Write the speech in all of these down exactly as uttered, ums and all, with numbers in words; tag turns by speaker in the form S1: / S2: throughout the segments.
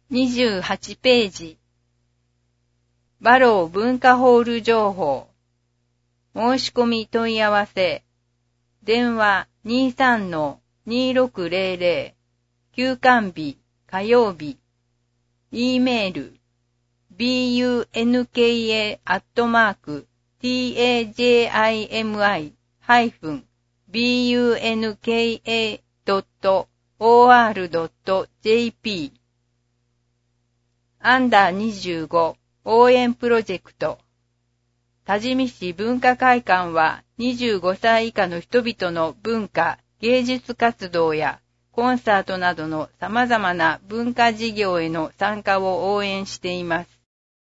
S1: にじゅうはちページ。バロー文化ホール情報。申し込み問い合わせ。電話 にじゅうさんのにじゅうろくぜろぜろ。休館日火曜日。E メール ビーユーエヌケーエー アットマーク ティーエージェーアイエムアイ ハイフン ビーユーエヌケーエー ドット オーアール ドット ジェーピー アンダーにじゅうご応援プロジェクト。多治見市文化会館はにじゅうごさい以下の人々の文化、芸術活動やコンサートなどの様々な文化事業への参加を応援しています。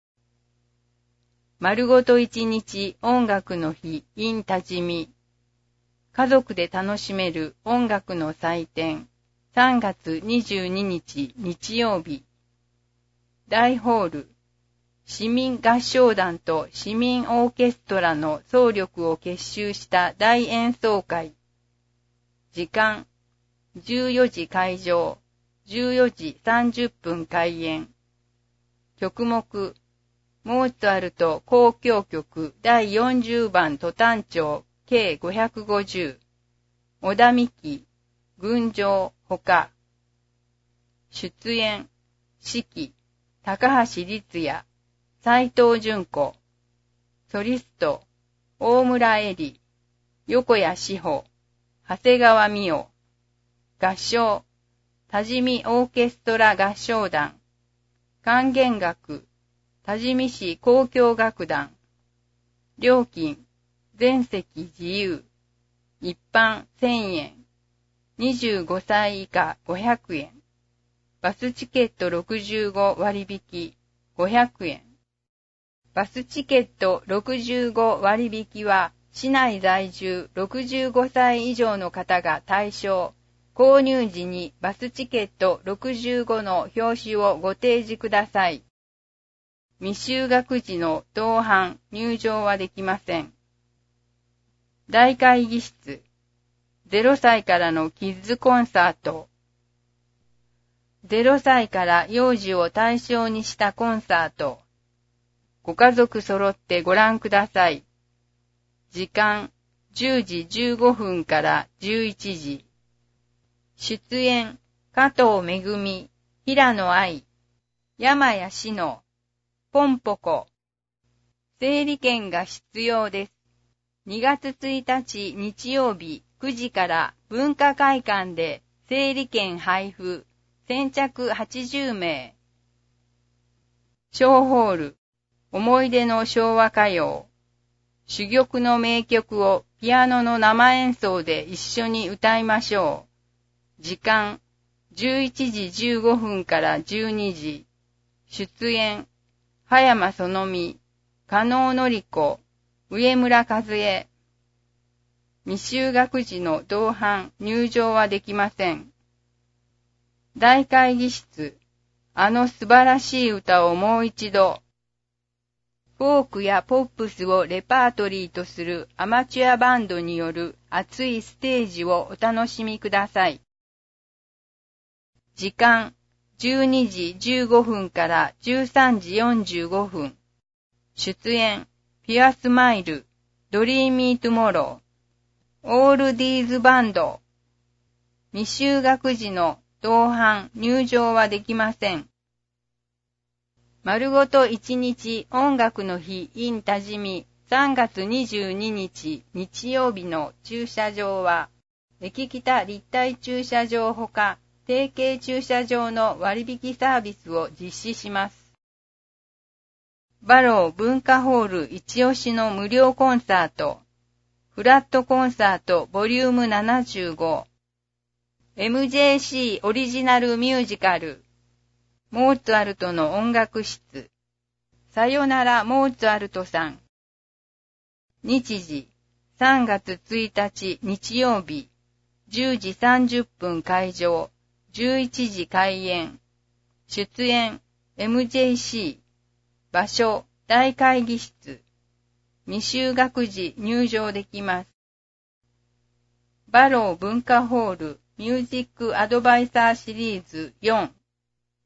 S1: 丸ごと一日音楽の日 in 多治見。家族で楽しめる音楽の祭典。さんがつにじゅうににち日曜日。大ホール。市民合唱団と市民オーケストラの総力を結集した大演奏会。時間。じゅうよじ会場。じゅうよじさんじゅっぷん開演。曲目。モーツァルト交響曲だいよんじゅうばん都単調計ごひゃくごじゅう。小田美希、群青、ほか。出演、四季、高橋律也、斉藤純子。ソリスト、大村恵里、横谷志保、長谷川美代。合唱、多治見オーケストラ合唱団。管弦楽、多治見市交響楽団。料金、全席自由。一般せんえん。にじゅうごさい以下ごひゃくえん。バスチケットろくじゅうご割引ごひゃくえん。バスチケットろくじゅうご割引は市内在住ろくじゅうごさい以上の方が対象。購入時にバスチケットろくじゅうごの表紙をご提示ください。未就学時の同伴入場はできません。大会議室。ゼロさいからのキッズコンサート。ゼロさいから幼児を対象にしたコンサート。ご家族揃ってご覧ください。時間じゅうじじゅうごふんからじゅういちじ。出演加藤めぐみ、平野愛、山谷志乃、ポンポコ。整理券が必要です。にがつついたち日曜日くじから文化会館で整理券配布。先着はちじゅうめい。小ホール。思い出の昭和歌謡。珠玉の名曲をピアノの生演奏で一緒に歌いましょう。時間じゅういちじじゅうごふんからじゅうにじ。出演葉山そのみ、加納典子、上村和恵。未就学時の同伴入場はできません。大会議室。あの素晴らしい歌をもう一度。フォークやポップスをレパートリーとするアマチュアバンドによる熱いステージをお楽しみください。時間じゅうにじじゅうごふんからじゅうさんじよんじゅうごふん。出演ピュアスマイル、ドリーミートゥモロー、オールディーズバンド。未就学時の同伴入場はできません。丸ごと一日音楽の日 in 多治見さんがつにじゅうににち日曜日の駐車場は駅北立体駐車場ほか提携駐車場の割引サービスを実施します。バロー文化ホール一押しの無料コンサート。フラットコンサートボリュームななじゅうご。エムジェーシー オリジナルミュージカル。モーツァルトの音楽室。さよならモーツァルトさん。日時さんがつついたち日曜日。じゅうじさんじゅっぷん開場。じゅういちじ開演。出演 エムジェーシー。場所大会議室。未就学時入場できます。バロー文化ホールミュージックアドバイザーシリーズよん。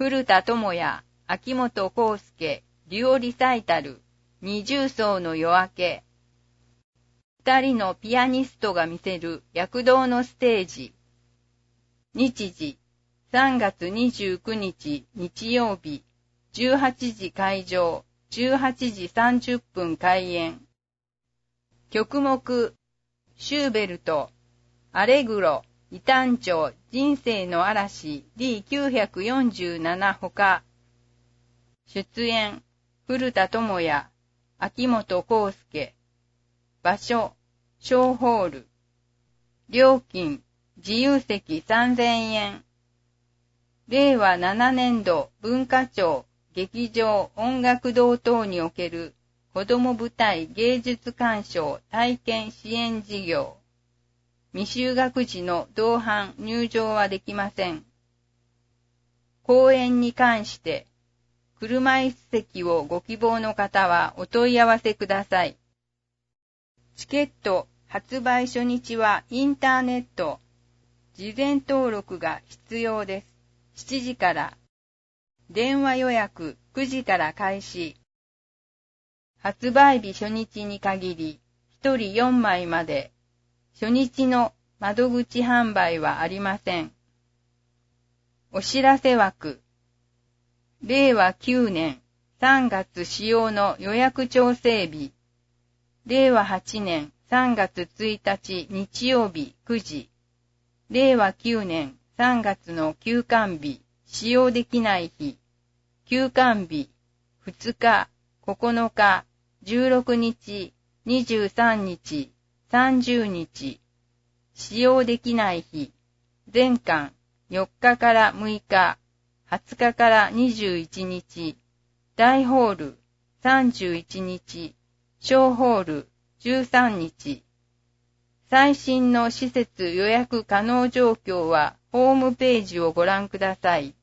S1: 古田智也、秋元康介、デュオリサイタル、二重奏の夜明け。二人のピアニストが見せる躍動のステージ。日時、さんがつにじゅうくにち日曜日、じゅうはちじ開場、じゅうはちじさんじゅっぷん開演。曲目、シューベルト、アレグロ、異端調、人生の嵐 ディーきゅうひゃくよんじゅうなな ほか。出演、古田智也、秋元康介。場所、小ホール。料金、自由席さんぜんえん。れいわななねんど文化庁劇場音楽堂等における子ども舞台芸術鑑賞体験支援事業。未就学児の同伴入場はできません。公演に関して、車椅子席をご希望の方はお問い合わせください。チケット発売初日はインターネット、事前登録が必要です。しちじから。電話予約くじから開始。発売日初日に限り、ひとりよんまいまで。初日の窓口販売はありません。お知らせ枠。れいわきゅうねんさんがつ使用の予約調整日。れいわはちねんさんがつついたち日曜日くじ。れいわきゅうねんさんがつの休館日、使用できない日。休館日、ふつか、ここのか、じゅうろくにち、にじゅうさんにち、さんじゅうにち。使用できない日。全館、よっかからむいか、はつかからにじゅういちにち。大ホール、さんじゅういちにち。小ホール、じゅうさんにち。最新の施設予約可能状況はホームページをご覧ください。